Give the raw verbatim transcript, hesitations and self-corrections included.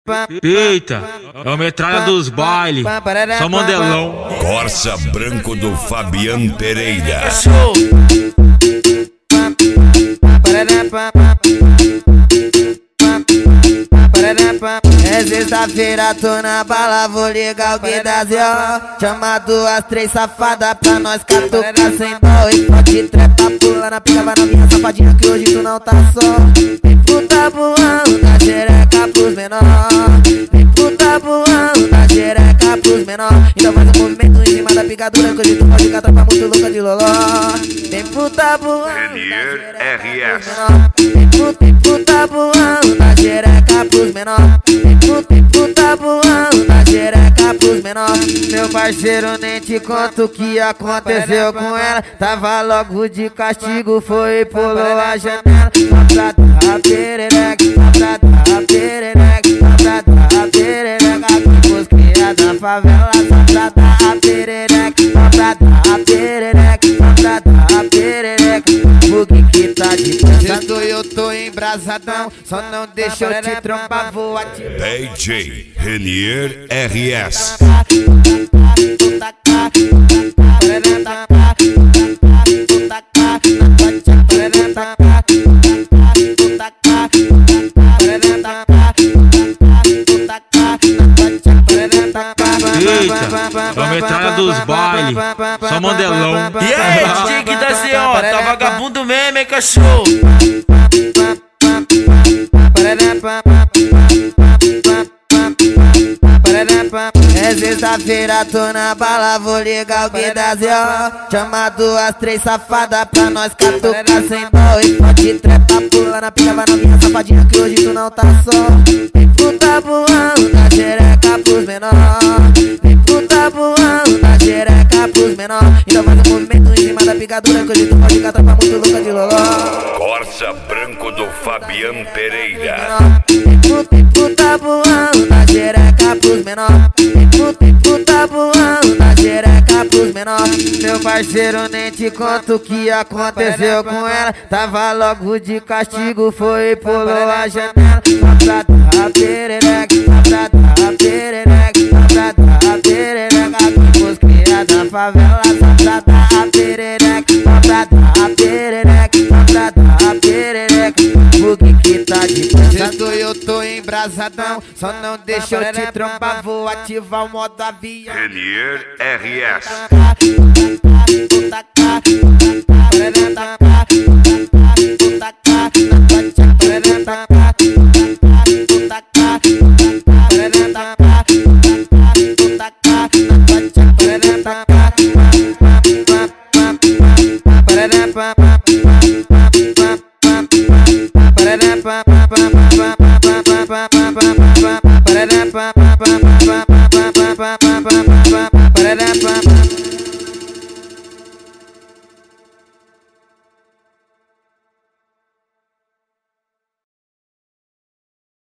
Eita, é o metralha dos bailes, só Mandelão. Corsa Branco do Fabian Pereira. Show. É sexta-feira, tô na bala, vou ligar o que dá zó. Chama duas, três safadas pra nós catucar sem dó. E pode trepa, pula na pica, vai na minha safadinha que hoje tu não tá só. Vem puta voando da xereca pros menor. Vem puta voando da xereca pros menor. Então faz um movimento em cima da picadura que hoje tu pode catar pra muito louca de loló. Vem puta voando Renier R S. Vem puta, vem puta voando da xereca pros menor. Vem puta, vem puta voando da xereca pros menor. Meu parceiro, nem te conto o que aconteceu com ela. Tava logo de castigo, foi e pulou a janela. Só pra dar perereca, só pra dar perereca, só pra dar perereca. Que os cria da favela, só pra dar perereca, só pra dar perereca, só pra dar perereca. O que que tá de pensando? Eu tô embrasadão, só não deixa eu te trombar, vou ativar. D J Renier R S. Eita, é o metralha dos bailes, só Mandelão. E aí, D J que da C O, tá vagabundo mesmo, hein, cachorro? É sexta-feira, tô na bala, vou ligar o que dá zó. Chama duas, três safadas pra nós catucar sem dó. E pode trepa, pula na pica, vai na minha safadinha que hoje tu não tá só. Vem puta voando da xereca pros menor. Vem puta voando da xereca pros menor. Então faz um movimento em cima da picadura que hoje tu pode catar pra muito louca de loló. Corsa Branco do Fabian Pereira. Vem puta, vem puta voando da xereca pros menor. Vem puta, vem puta voando da xereca pros menor. Meu parceiro, nem te conto o que aconteceu com ela. Tava logo de castigo, foi e pulou a janela. Só pra dar perereca, só pra dar perereca, só pra dar perereca. Que os cria da favela, só pra dar perereca, só pra dar perereca, só pra dar perereca. O que que tá de pensando? Eu tô embrasadão, só não deixa eu te trombar, vou ativar o modo avião. Renier R S. Ba ba ba ba ba ba ba ba ba ba ba.